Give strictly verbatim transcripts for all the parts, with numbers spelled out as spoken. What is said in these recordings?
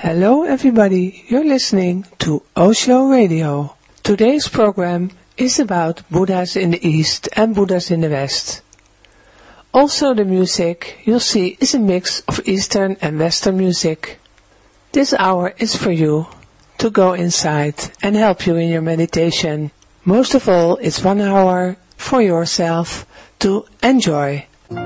Hello everybody, you're listening to Osho Radio. Today's program is about Buddhas in the East and Buddhas in the West. Also the music you'll see is a mix of Eastern and Western music. This hour is for you to go inside and help you in your meditation. Most of all, it's one hour for yourself to enjoy.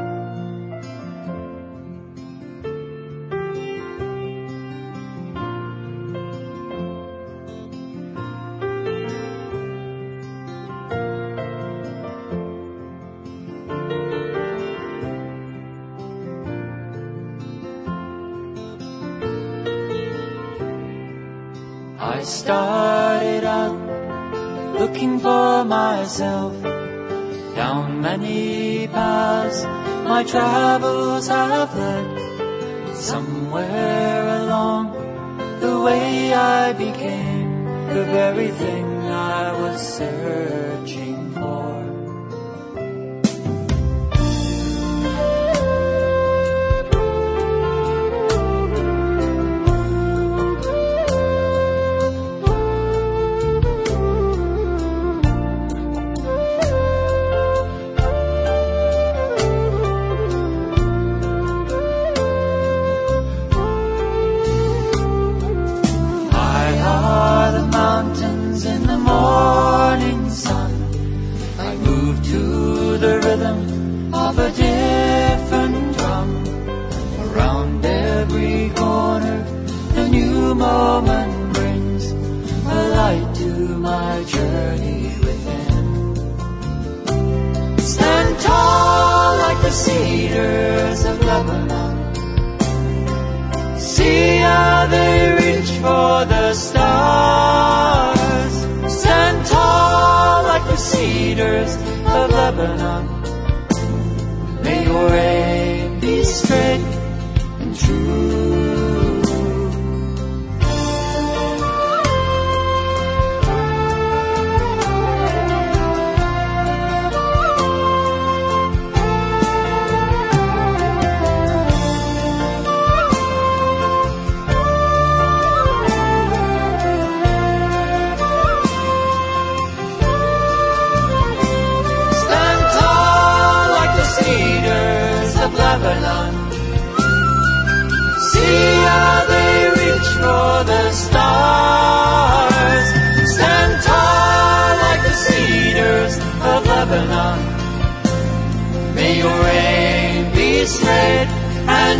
I started out looking for myself. Down many paths my travels have led. Somewhere along the way I became the very thing I was searching for. Morning sun, I move to the rhythm of a different drum. Around every corner, the new moment brings a light to my journey within. Stand tall like the cedars of Lebanon. See how they reach for the stars. Stand tall like the cedars of Lebanon. May your aim be straight and true. Lebanon. See how they reach for the stars. Stand tall like the cedars of Lebanon. May your aim be straight and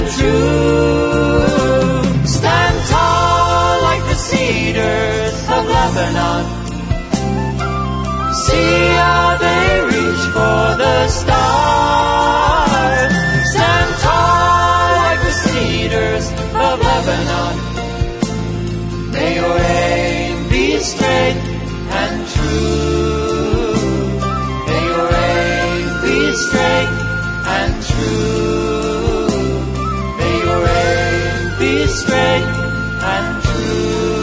true. Stand tall like the cedars of Lebanon. See how they reach for the stars. Stand tall like the cedars of Lebanon. May your aim be straight and true. May your aim be straight and true. May your aim be straight and true.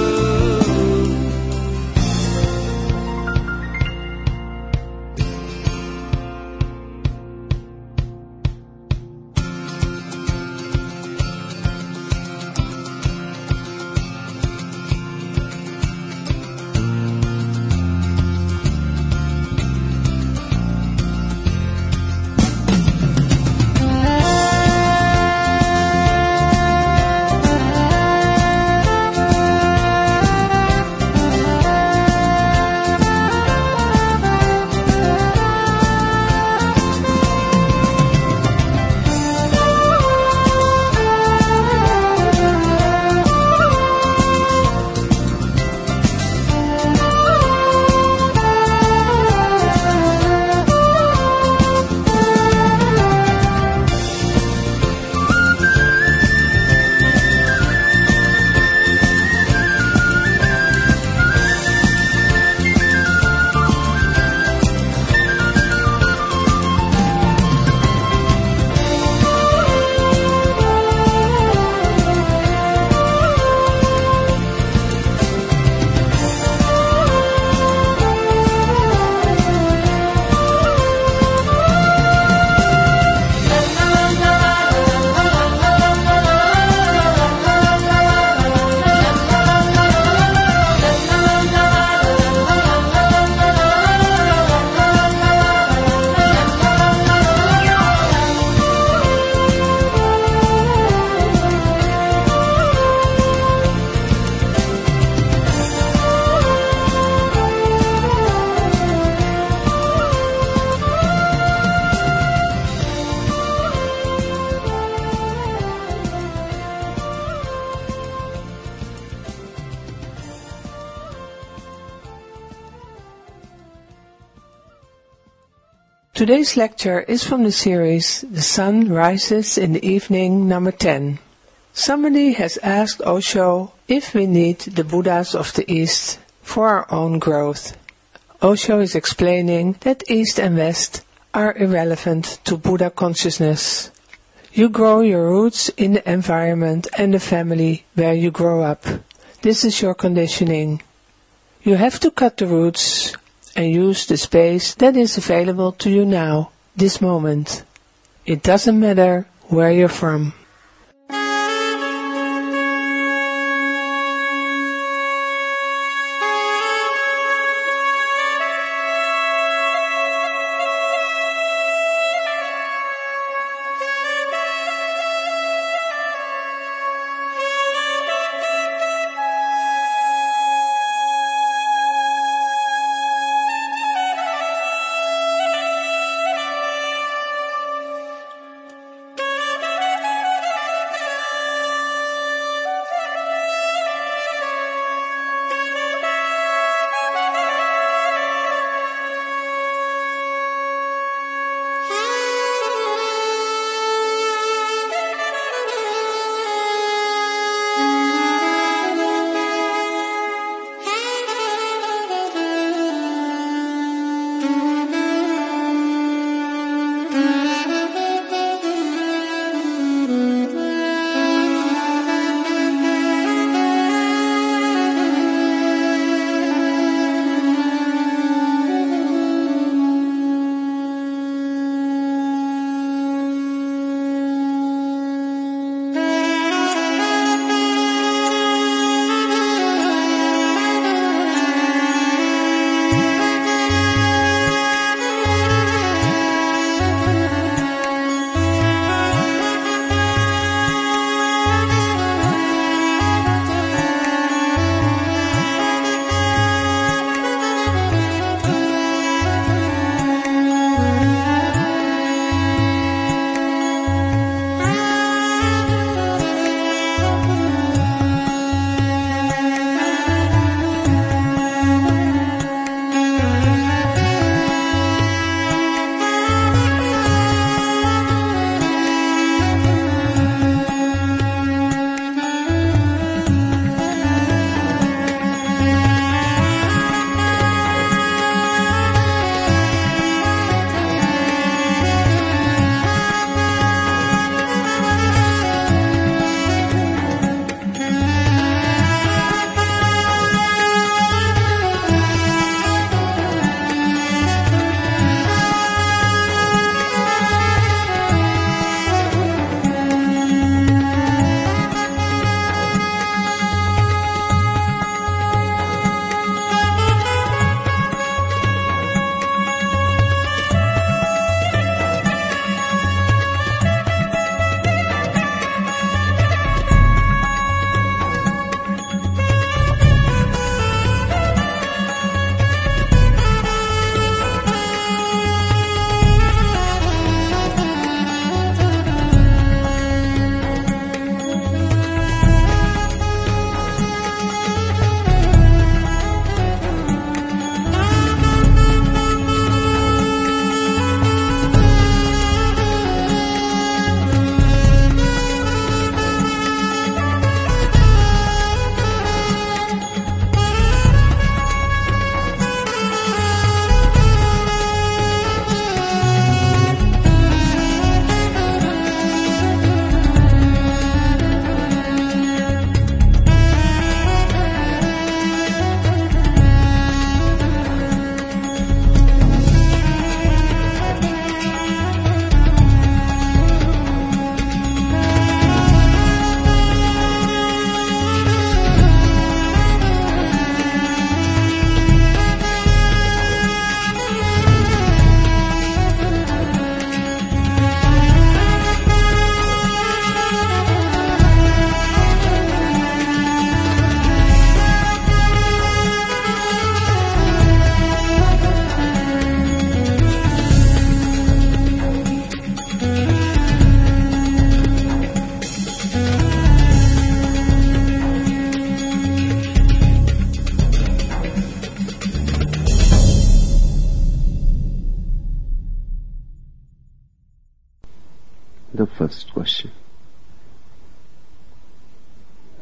Today's lecture is from the series The Sun Rises in the Evening number ten. Somebody has asked Osho if we need the Buddhas of the East for our own growth. Osho is explaining that East and West are irrelevant to Buddha consciousness. You grow your roots in the environment and the family where you grow up. This is your conditioning. You have to cut the roots and use the space that is available to you now, this moment. It doesn't matter where you're from.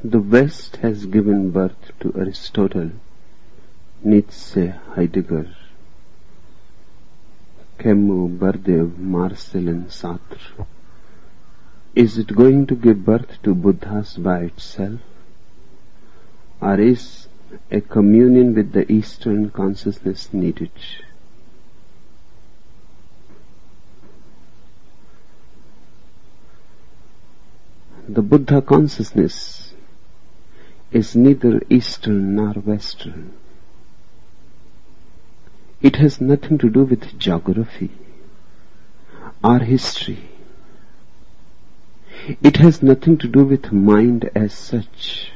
The West has given birth to Aristotle, Nietzsche, Heidegger, Camus, Bardève, Marcel and Sartre. Is it going to give birth to Buddhas by itself? Or is a communion with the Eastern consciousness needed? The Buddha consciousness is neither Eastern nor Western. It has nothing to do with geography or history. It has nothing to do with mind as such.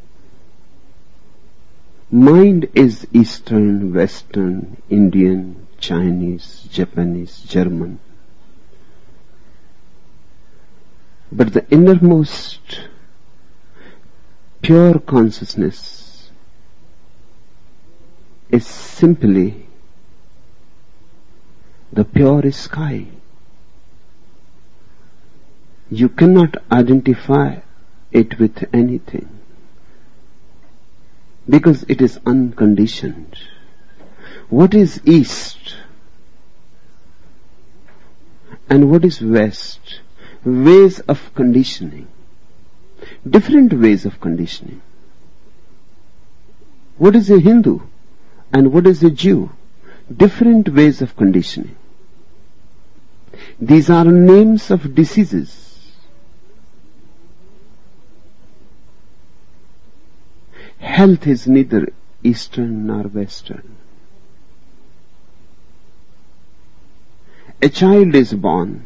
Mind is Eastern, Western, Indian, Chinese, Japanese, German. But the innermost pure consciousness is simply the pure sky. You cannot identify it with anything because it is unconditioned. What is East and what is West? Ways of conditioning. Different ways of conditioning. What is a Hindu and what is a Jew? Different ways of conditioning. These are names of diseases. Health is neither Eastern nor Western. A child is born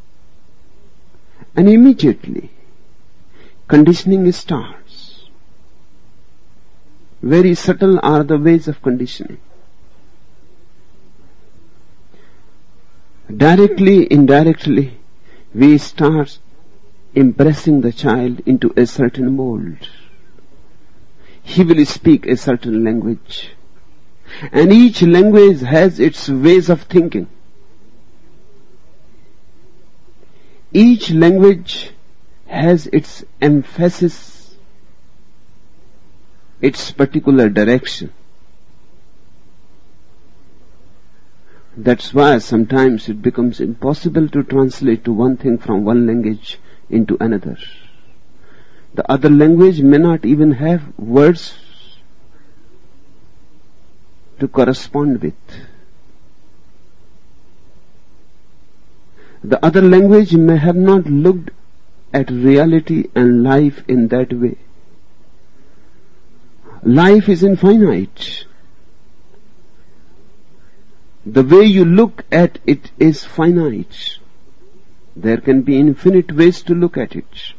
and immediately conditioning starts. Very subtle are the ways of conditioning. Directly, indirectly, we start impressing the child into a certain mold. He will speak a certain language, and each language has its ways of thinking. Each language has its emphasis, its particular direction. That's why sometimes it becomes impossible to translate to one thing from one language into another. The other language may not even have words to correspond with. The other language may have not looked at reality and life in that way. Life is infinite. The way you look at it is finite. There can be infinite ways to look at it.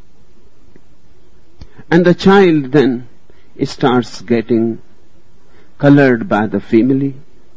And the child then starts getting colored by the family,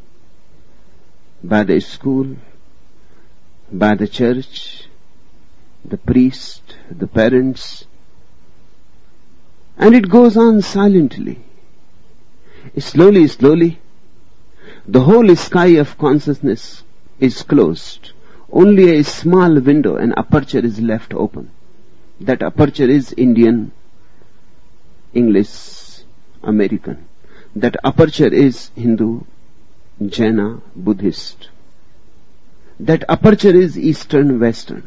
by the school, by the church, the priest, the parents, and it goes on silently. Slowly, slowly, the whole sky of consciousness is closed. Only a small window, an aperture is left open. That aperture is Indian, English, American. That aperture is Hindu, Jaina, Buddhist. That aperture is Eastern, Western.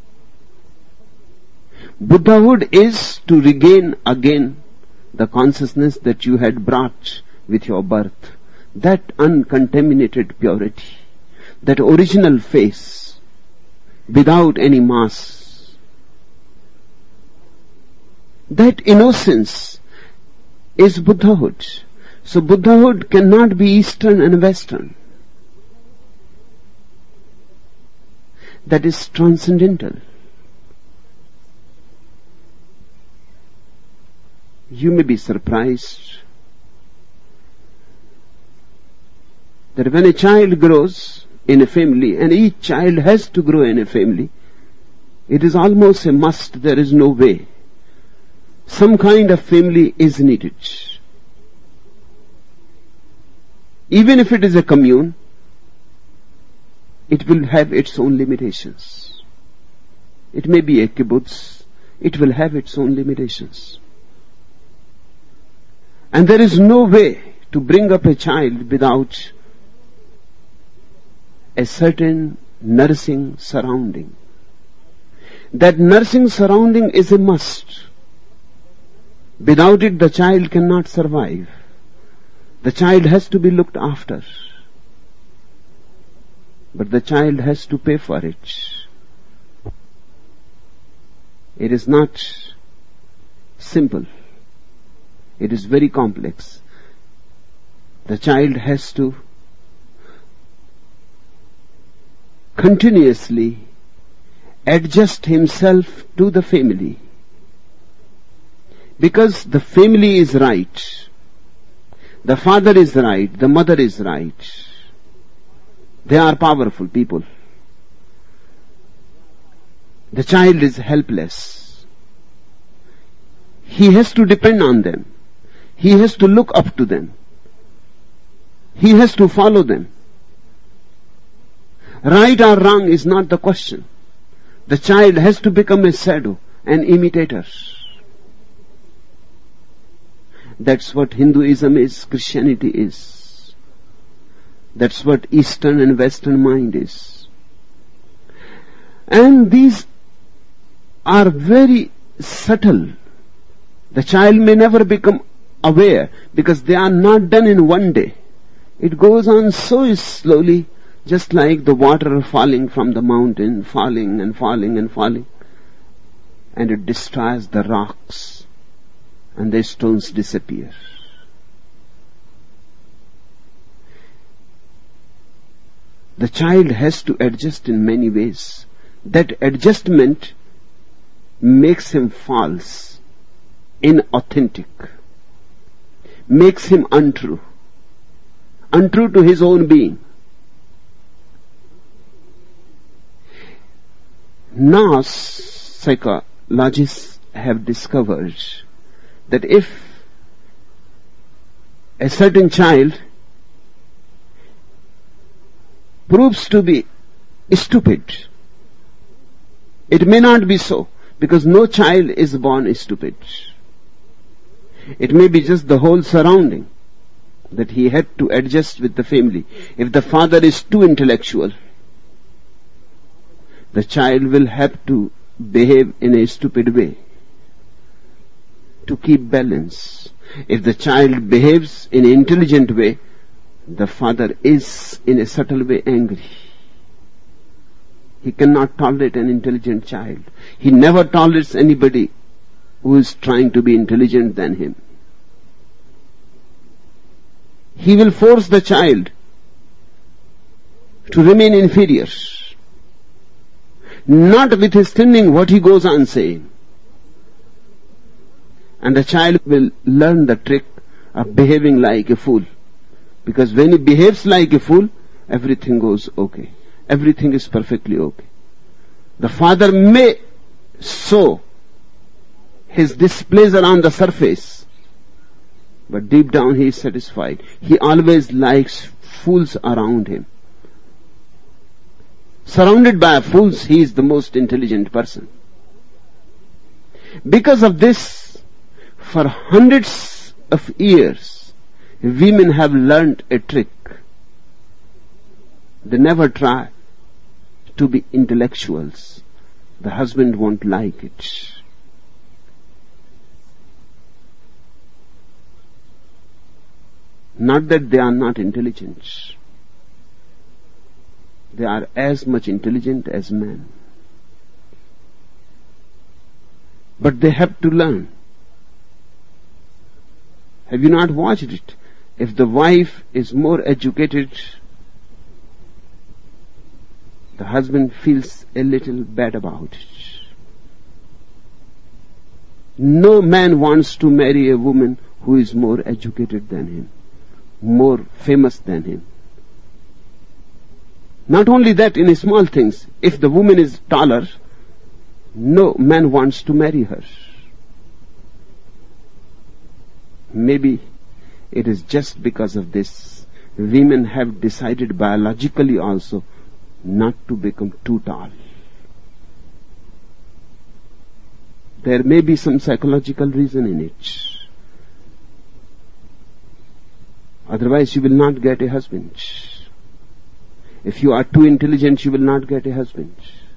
Buddhahood is to regain again the consciousness that you had brought with your birth. That uncontaminated purity, that original face, without any mask. That innocence is Buddhahood. So Buddhahood cannot be Eastern and Western. That is transcendental. You may be surprised that when a child grows in a family, and each child has to grow in a family, it is almost a must, there is no way. Some kind of family is needed. Even if it is a commune, it will have its own limitations. It may be a kibbutz, it will have its own limitations. And there is no way to bring up a child without a certain nursing surrounding. That nursing surrounding is a must. Without it, the child cannot survive. The child has to be looked after. But the child has to pay for it. It is not simple. It is very complex. The child has to continuously adjust himself to the family. Because the family is right. The father is right. The mother is right. They are powerful people. The child is helpless. He has to depend on them. He has to look up to them. He has to follow them. Right or wrong is not the question. The child has to become a shadow, an imitator. That's what Hinduism is, Christianity is. That's what Eastern and Western mind is. And these are very subtle. The child may never become aware because they are not done in one day. It goes on so slowly, just like the water falling from the mountain, falling and falling and falling. And it destroys the rocks and the stones disappear. The child has to adjust in many ways. That adjustment makes him false, inauthentic, makes him untrue, untrue to his own being. Now, psychologists have discovered that if a certain child proves to be stupid, it may not be so, because no child is born stupid. It may be just the whole surrounding that he had to adjust with the family. If the father is too intellectual, the child will have to behave in a stupid way to keep balance. If the child behaves in an intelligent way, the father is in a subtle way angry. He cannot tolerate an intelligent child. He never tolerates anybody who is trying to be intelligent than him. He will force the child to remain inferior, notwithstanding what he goes on saying. And the child will learn the trick of behaving like a fool. Because when he behaves like a fool, everything goes okay. Everything is perfectly okay. The father may show his displeasure on the surface, but deep down he is satisfied. He always likes fools around him. Surrounded by fools, he is the most intelligent person. Because of this, for hundreds of years, women have learnt a trick. They never try to be intellectuals. The husband won't like it. Not that they are not intelligent. They are as much intelligent as men. But they have to learn. Have you not watched it? If the wife is more educated, the husband feels a little bad about it. No man wants to marry a woman who is more educated than him, more famous than him. Not only that, in small things, if the woman is taller, no man wants to marry her. Maybe it is just because of this. Women have decided biologically also not to become too tall. There may be some psychological reason in it. Otherwise you will not get a husband. If you are too intelligent, you will not get a husband.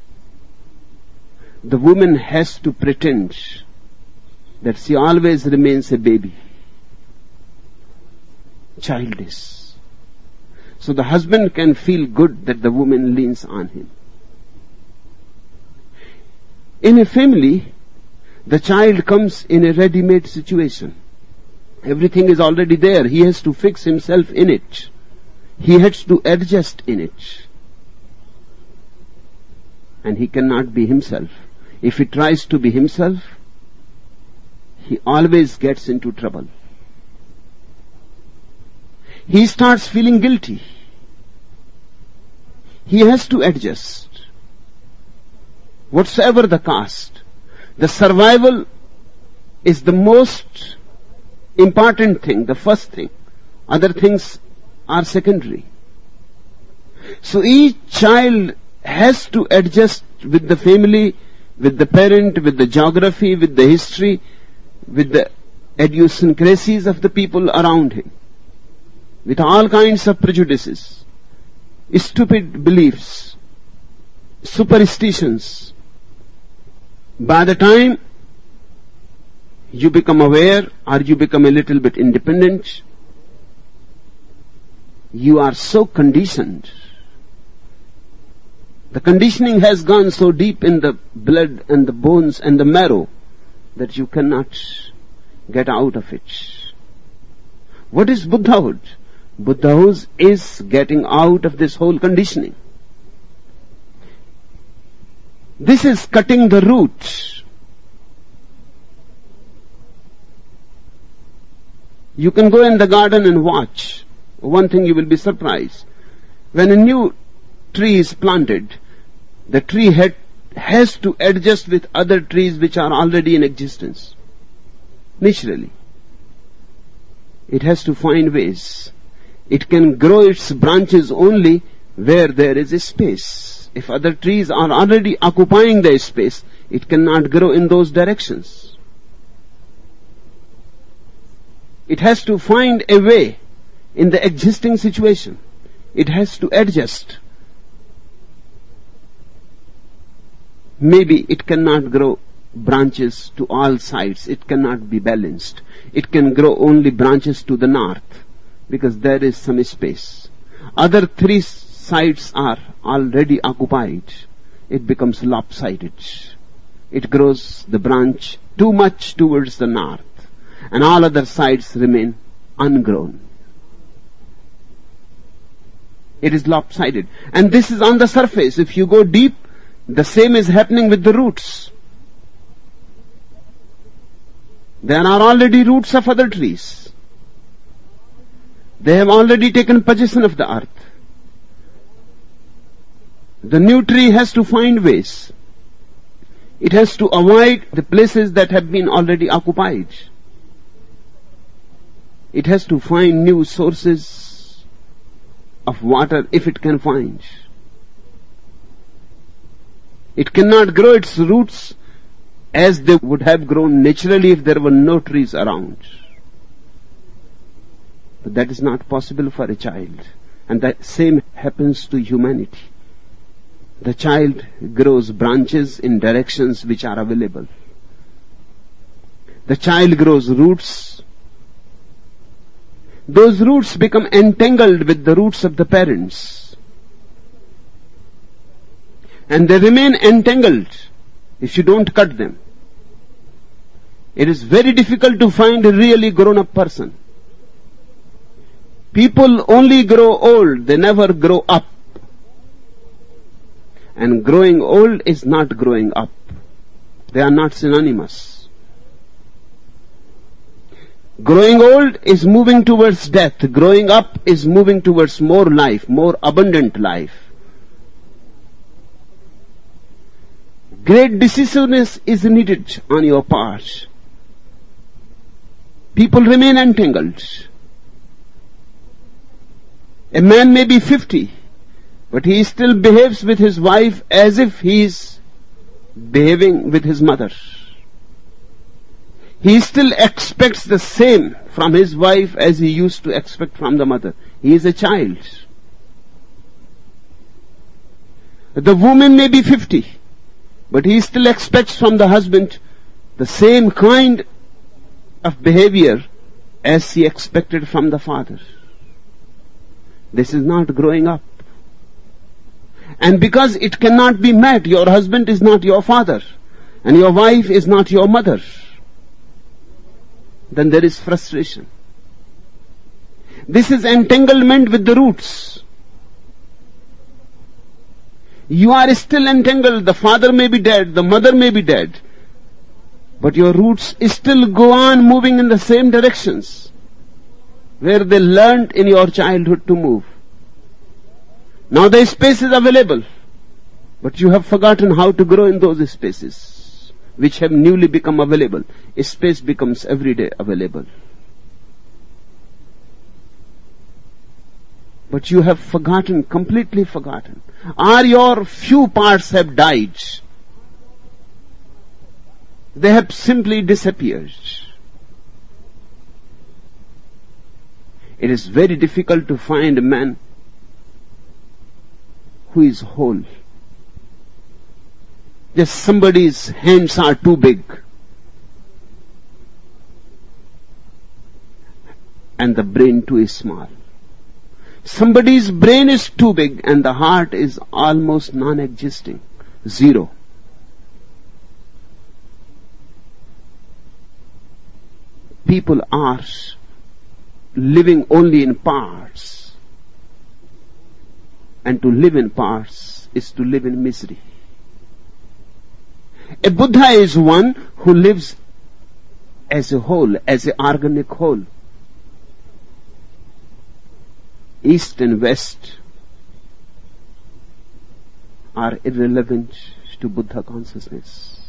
The woman has to pretend that she always remains a baby, childish. So the husband can feel good that the woman leans on him. In a family, the child comes in a ready-made situation. Everything is already there. He has to fix himself in it. He has to adjust in it. And he cannot be himself. If he tries to be himself, he always gets into trouble. He starts feeling guilty. He has to adjust. Whatsoever the cost, the survival is the most important thing, the first thing. Other things are secondary. So each child has to adjust with the family, with the parent, with the geography, with the history, with the idiosyncrasies of the people around him, with all kinds of prejudices, stupid beliefs, superstitions. By the time you become aware or you become a little bit independent, you are so conditioned. The conditioning has gone so deep in the blood and the bones and the marrow that you cannot get out of it. What is Buddhahood? Buddhahood is getting out of this whole conditioning. This is cutting the root. You can go in the garden and watch. One thing you will be surprised. When a new tree is planted, the tree had, has to adjust with other trees which are already in existence. Naturally. It has to find ways. It can grow its branches only where there is a space. If other trees are already occupying the space, it cannot grow in those directions. It has to find a way in the existing situation. It has to adjust. Maybe it cannot grow branches to all sides. It cannot be balanced. It can grow only branches to the north because there is some space. Other three sides are already occupied. It becomes lopsided. It grows the branch too much towards the north, and all other sides remain ungrown. It is lopsided. And this is on the surface. If you go deep, the same is happening with the roots. There are already roots of other trees. They have already taken possession of the earth. The new tree has to find ways. It has to avoid the places that have been already occupied. It has to find new sources of water if it can find. It cannot grow its roots as they would have grown naturally if there were no trees around. But that is not possible for a child. And the same happens to humanity. The child grows branches in directions which are available. The child grows roots. Those roots become entangled with the roots of the parents. And they remain entangled if you don't cut them. It is very difficult to find a really grown-up person. People only grow old, they never grow up. And growing old is not growing up. They are not synonymous. Growing old is moving towards death. Growing up is moving towards more life, more abundant life. Great decisiveness is needed on your part. People remain entangled. A man may be fifty, but he still behaves with his wife as if he is behaving with his mother. he still expects the same from his wife as he used to expect from the mother. He is a child. The woman may be fifty, but he still expects from the husband the same kind of behavior as he expected from the father. This is not growing up. And because it cannot be met, your husband is not your father, and your wife is not your mother, then there is frustration. This is entanglement with the roots. You are still entangled. The father may be dead, the mother may be dead, but your roots still go on moving in the same directions where they learned in your childhood to move. Now the space is available, but you have forgotten how to grow in those spaces which have newly become available. A space becomes every day available. But you have forgotten, completely forgotten. Or your few parts have died. They have simply disappeared. It is very difficult to find a man who is whole. Just somebody's hands are too big, and the brain too is small. Somebody's brain is too big and the heart is almost non-existing, zero. People are living only in parts, and to live in parts is to live in misery. A Buddha is one who lives as a whole, as an organic whole. East and West are irrelevant to Buddha consciousness.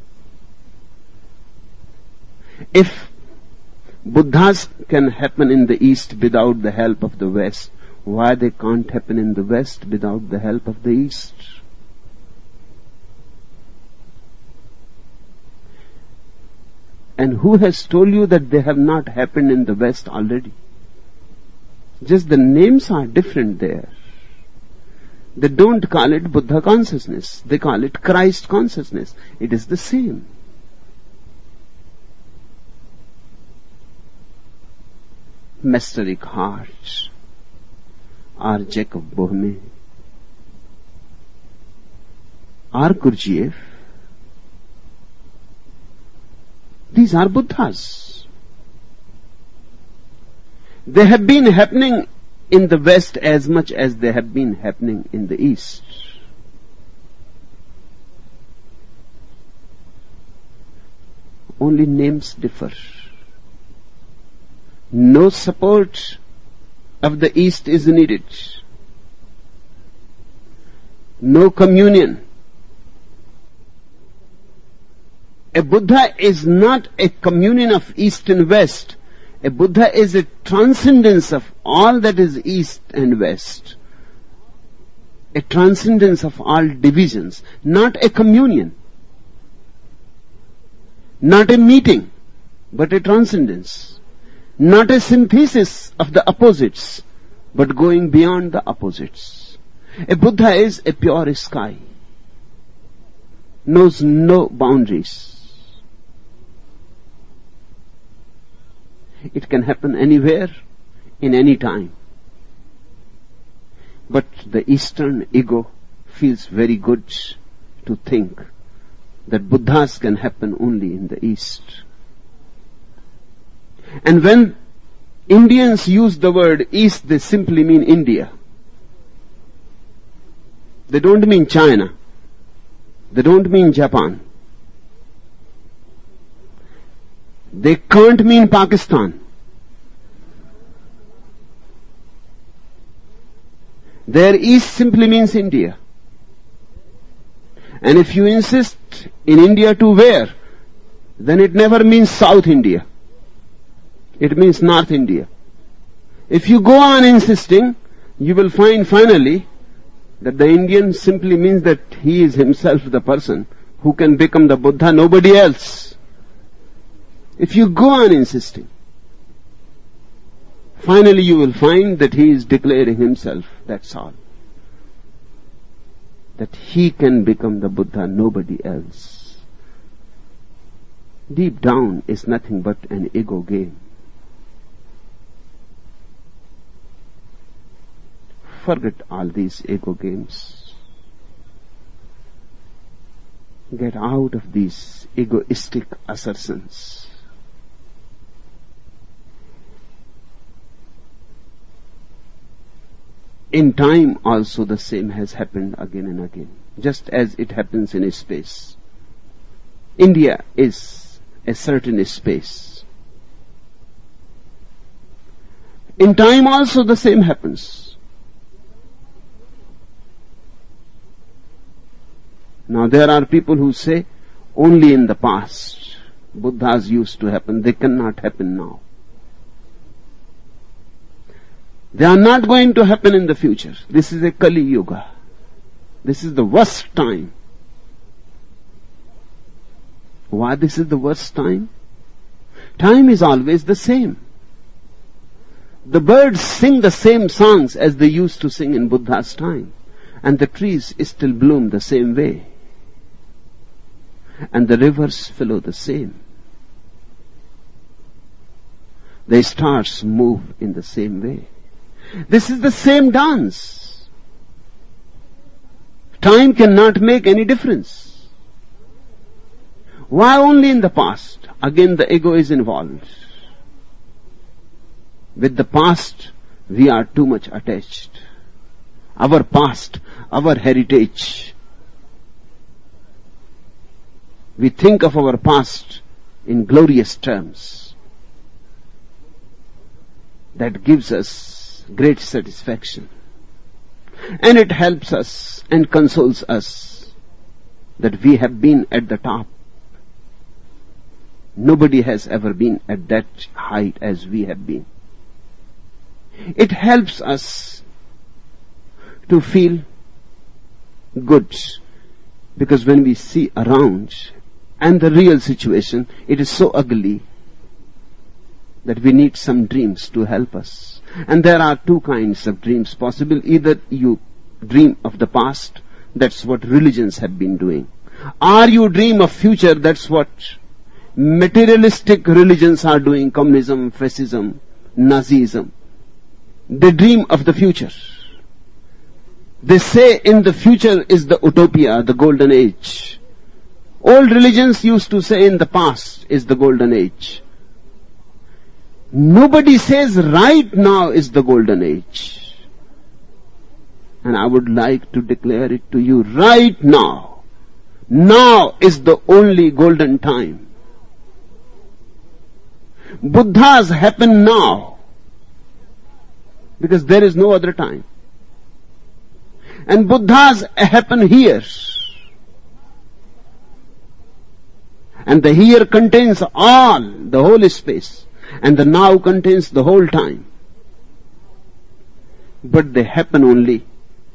If Buddhas can happen in the East without the help of the West, why they can't happen in the West without the help of the East? And who has told you that they have not happened in the West already? Just the names are different there. They don't call it Buddha consciousness. They call it Christ consciousness. It is the same. Master Eckhart or Jacob Boehme or Gurdjieff, these are Buddhas. They have been happening in the West as much as they have been happening in the East. Only names differ. No support of the East is needed. No communion. A Buddha is not a communion of East and West. A Buddha is a transcendence of all that is East and West. A transcendence of all divisions, not a communion. Not a meeting, but a transcendence. Not a synthesis of the opposites, but going beyond the opposites. A Buddha is a pure sky, knows no boundaries. It can happen anywhere, in any time. But the Eastern ego feels very good to think that Buddhas can happen only in the East. And when Indians use the word East, they simply mean India. They don't mean China. They don't mean Japan. They can't mean Pakistan. Their East simply means India. And if you insist in India to where, then it never means South India. It means North India. If you go on insisting, you will find finally that the Indian simply means that he is himself the person who can become the Buddha, nobody else. If you go on insisting, finally you will find that he is declaring himself, that's all. That he can become the Buddha, nobody else. Deep down is nothing but an ego game. Forget all these ego games. Get out of these egoistic assertions. In time also the same has happened again and again, just as it happens in space. India is a certain space. In time also the same happens. Now there are people who say, only in the past Buddhas used to happen, they cannot happen now. They are not going to happen in the future. This is a Kali Yuga. This is the worst time. Why this is the worst time? Time is always the same. The birds sing the same songs as they used to sing in Buddha's time, and the trees still bloom the same way, and the rivers flow the same. The stars move in the same way. This is the same dance. Time cannot make any difference. Why only in the past? Again the ego is involved. With the past we are too much attached. Our past, our heritage. We think of our past in glorious terms. That gives us great satisfaction. And it helps us and consoles us that we have been at the top. Nobody has ever been at that height as we have been. It helps us to feel good, because when we see around and the real situation, it is so ugly that we need some dreams to help us. And there are two kinds of dreams possible. Either you dream of the past, that's what religions have been doing. Or you dream of future, that's what materialistic religions are doing, communism, fascism, Nazism. They dream of the future. They say in the future is the utopia, the golden age. Old religions used to say in the past is the golden age. Nobody says right now is the golden age. And I would like to declare it to you right now. Now is the only golden time. Buddhas happen now, because there is no other time. And Buddhas happen here. And the here contains all, the whole space. And the now contains the whole time. But they happen only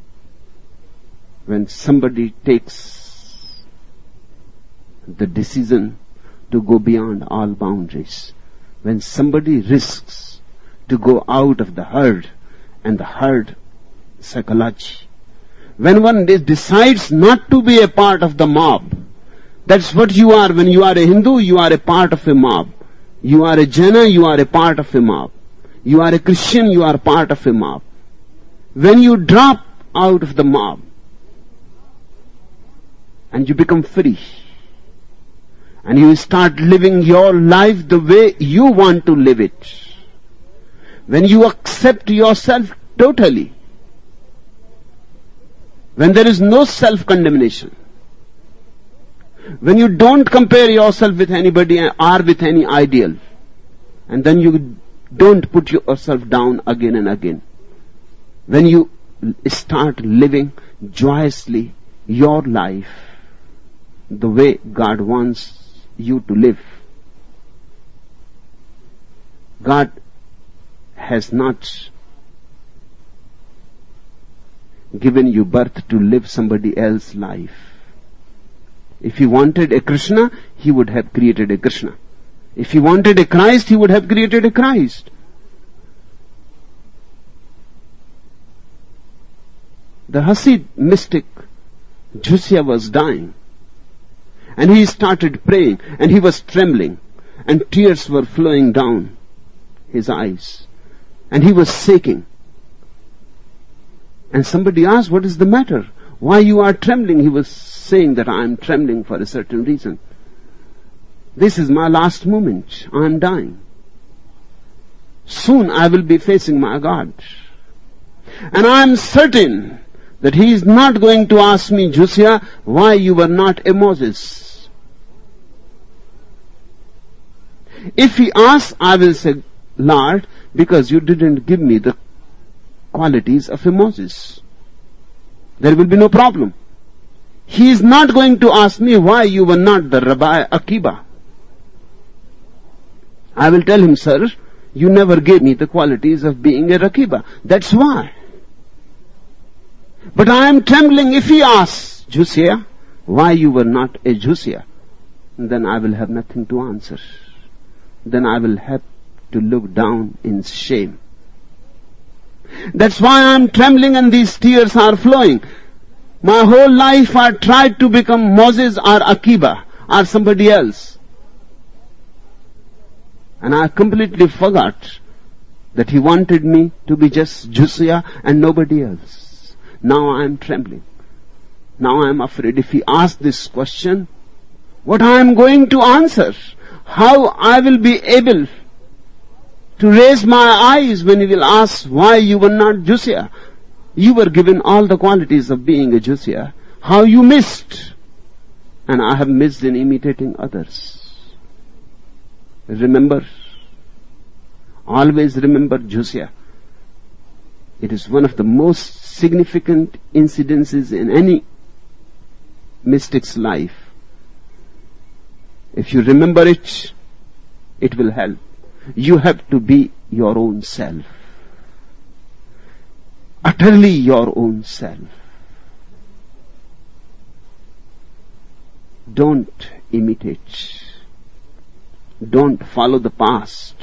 when somebody takes the decision to go beyond all boundaries. When somebody risks to go out of the herd and the herd psychology. When one decides not to be a part of the mob. That's what you are. When you are a Hindu, you are a part of a mob. You are a Jaina, you are a part of a mob. You are a Christian, you are part of a mob. When you drop out of the mob and you become free and you start living your life the way you want to live it, when you accept yourself totally, when there is no self-condemnation, when you don't compare yourself with anybody or with any ideal, and then you don't put yourself down again and again, when you start living joyously your life the way God wants you to live, God has not given you birth to live somebody else's life. If he wanted a Krishna, he would have created a Krishna. If he wanted a Christ, he would have created a Christ. The Hasid mystic Jusya was dying, and he started praying, and he was trembling, and tears were flowing down his eyes, and he was shaking. And somebody asked, what is the matter? Why you are trembling? He was saying that I am trembling for a certain reason. This is my last moment. I am dying. Soon I will be facing my God. And I am certain that he is not going to ask me, Jusya, why you were not a Moses. If he asks, I will say, Lord, because you didn't give me the qualities of a Moses. There will be no problem. He is not going to ask me why you were not the Rabbi Akiba. I will tell him, sir, you never gave me the qualities of being a Rakiba. That's why. But I am trembling. If he asks, Jusya, why you were not a Jusya, then I will have nothing to answer. Then I will have to look down in shame. That's why I am trembling and these tears are flowing. My whole life I tried to become Moses or Akiba or somebody else. And I completely forgot that he wanted me to be just Jusya and nobody else. Now I am trembling. Now I am afraid. If he asks this question, what I am going to answer? How I will be able to raise my eyes when he will ask why you were not Jusya? You were given all the qualities of being a Jusya. How you missed? And I have missed in imitating others. Remember, always remember Jusya. It is one of the most significant incidences in any mystic's life. If you remember it, it will help. You have to be your own self. Utterly your own self. Don't imitate. Don't follow the past.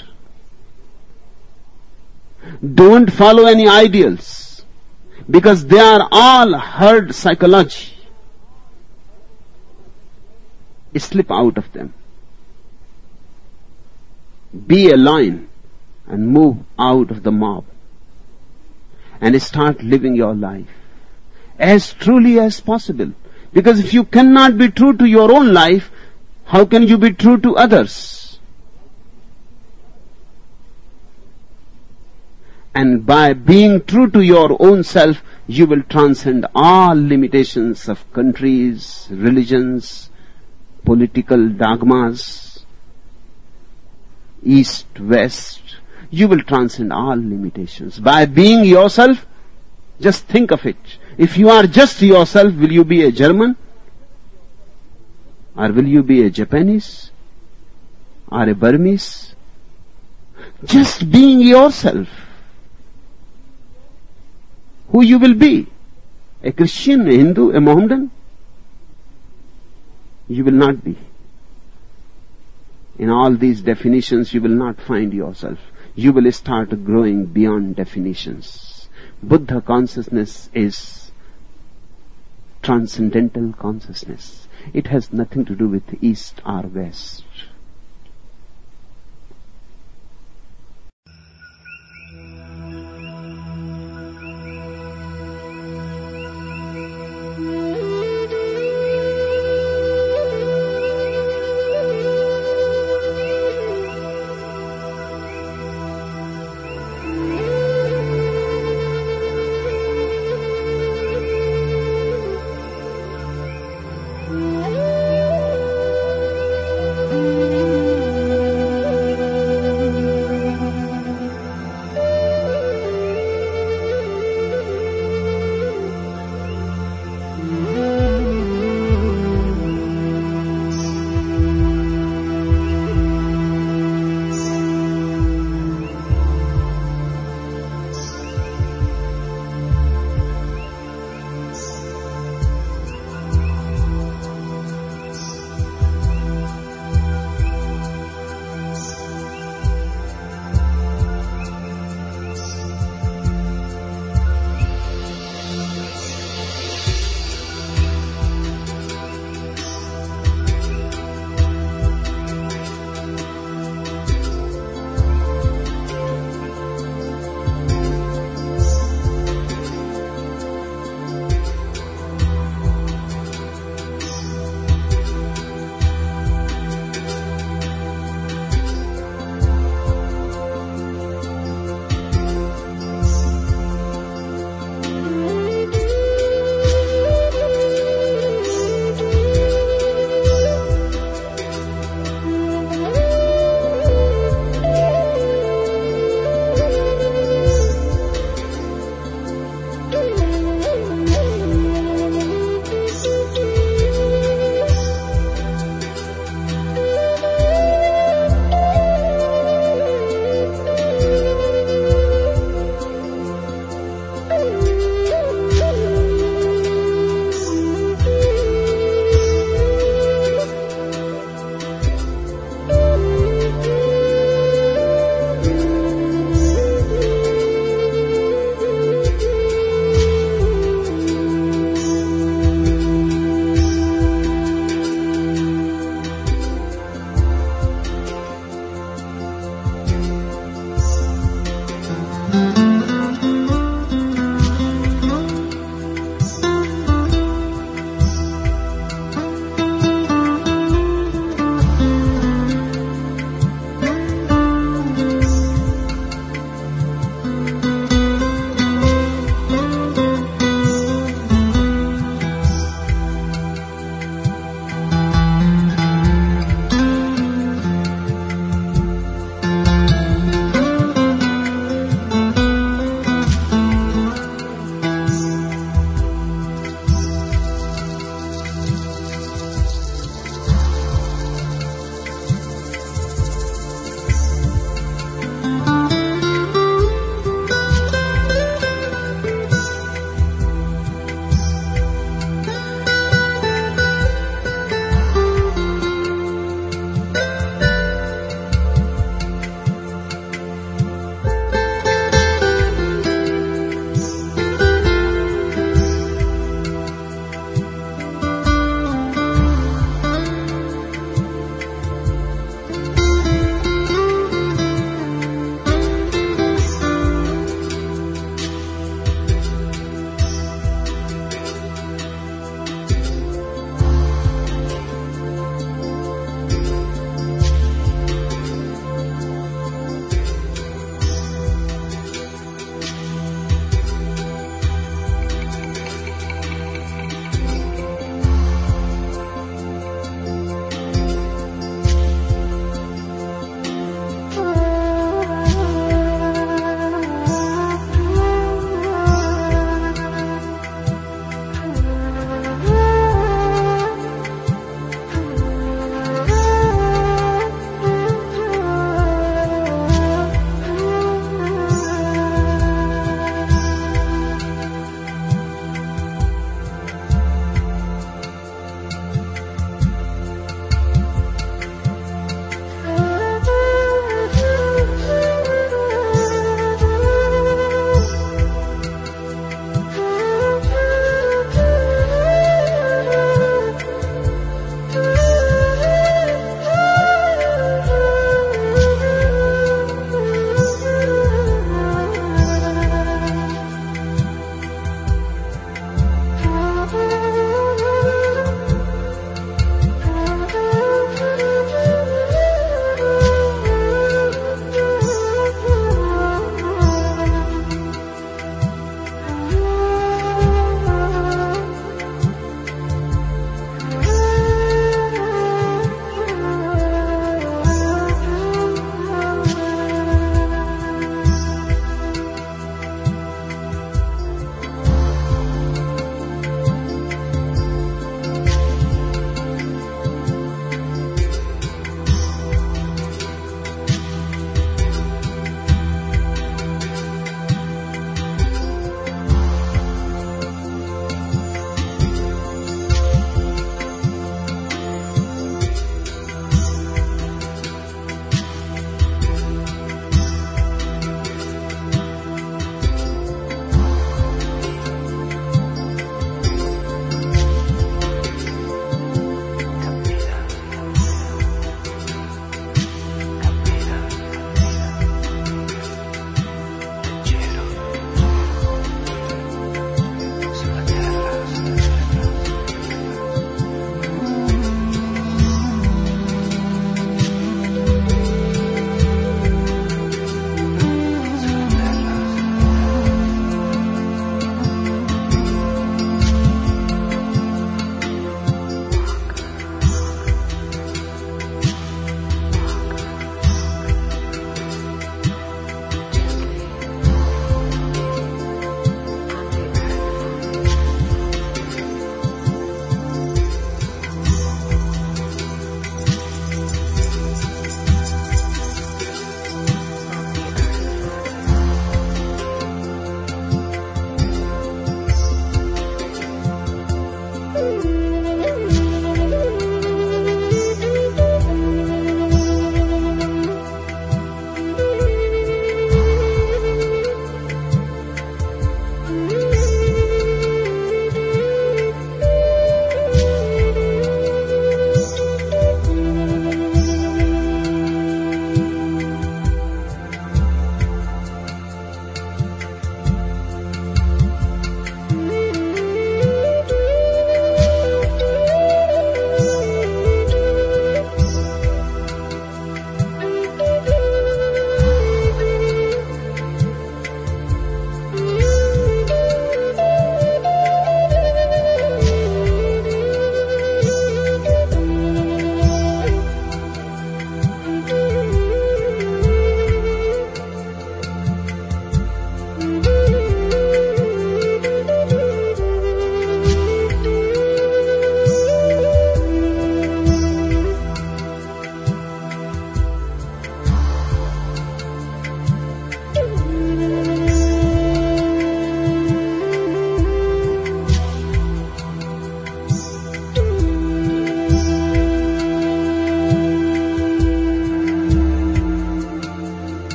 Don't follow any ideals, because they are all herd psychology. Slip out of them. Be a lion and move out of the mob and start living your life as truly as possible. Because if you cannot be true to your own life, how can you be true to others? And by being true to your own self, you will transcend all limitations of countries, religions, political dogmas, east, west. You will transcend all limitations. By being yourself, just think of it. If you are just yourself, will you be a German? Or will you be a Japanese? Or a Burmese? Just being yourself. Who you will be? A Christian, a Hindu, a Mohammedan? You will not be. In all these definitions, you will not find yourself. You will start growing beyond definitions. Buddha consciousness is transcendental consciousness. It has nothing to do with East or West. Mm-hmm.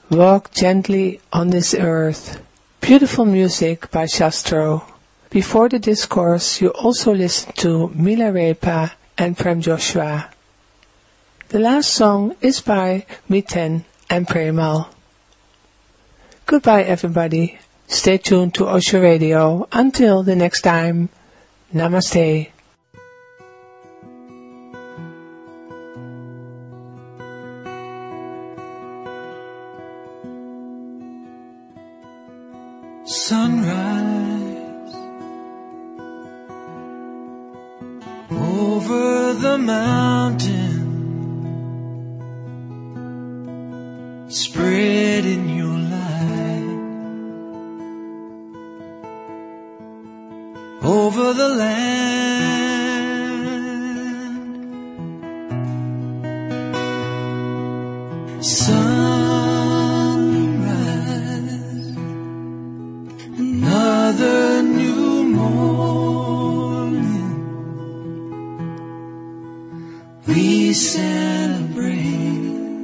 Walk Gently on This Earth. Beautiful music by Shastro. Before the discourse, you also listened to Milarepa and Prem Joshua. The last song is by Miten and Premal. Goodbye, everybody. Stay tuned to Osho Radio. Until the next time, Namaste. Sunrise over the mountain, spreading your light over the land. Sunrise, another new morning, we celebrate.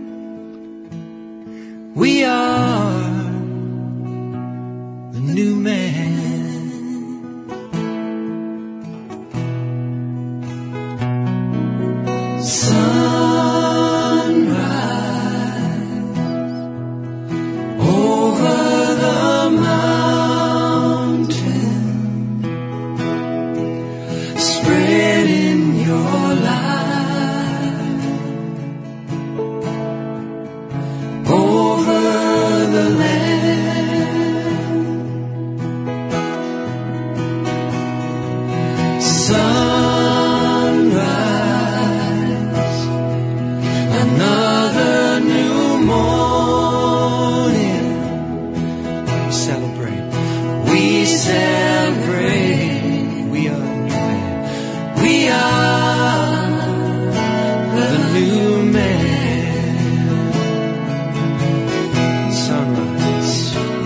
We are the new man. Sunrise over the mountain, spreading your light over the land. Sunrise, another new morning. Celebrate. We celebrate. We are the new man. We are the new man. Sunrise,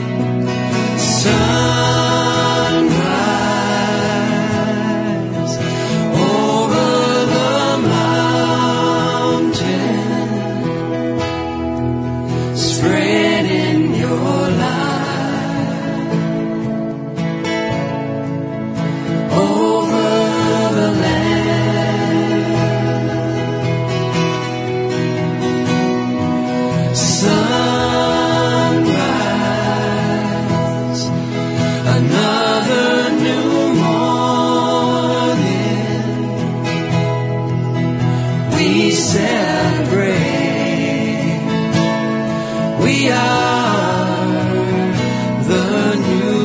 sunrise over the mountain, spreading your light over the land. Sunrise, another new morning, we celebrate. We are the new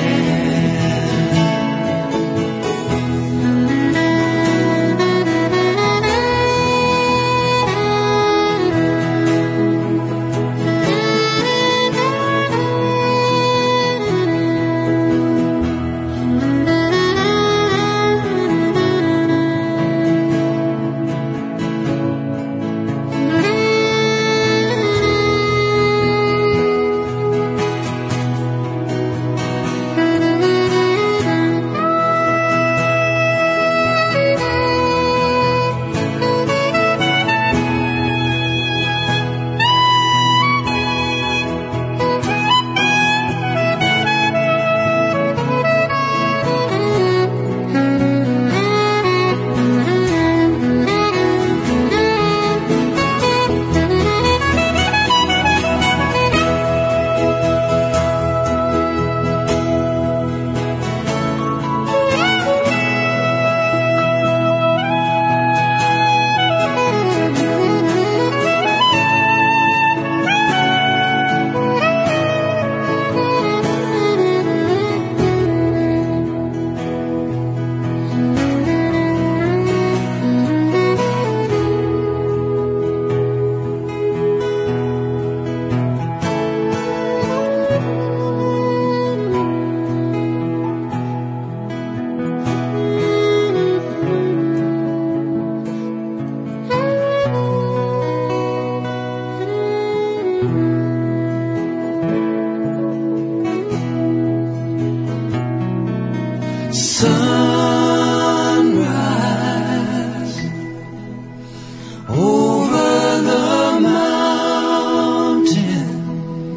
sunrise over the mountain,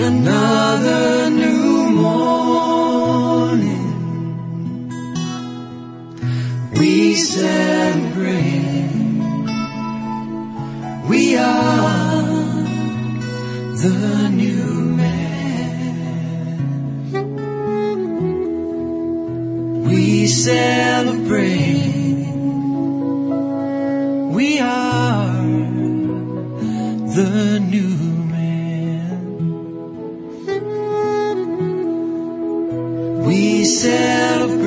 another new morning. We celebrate. We are the new man. We celebrate. We are the new man. We celebrate.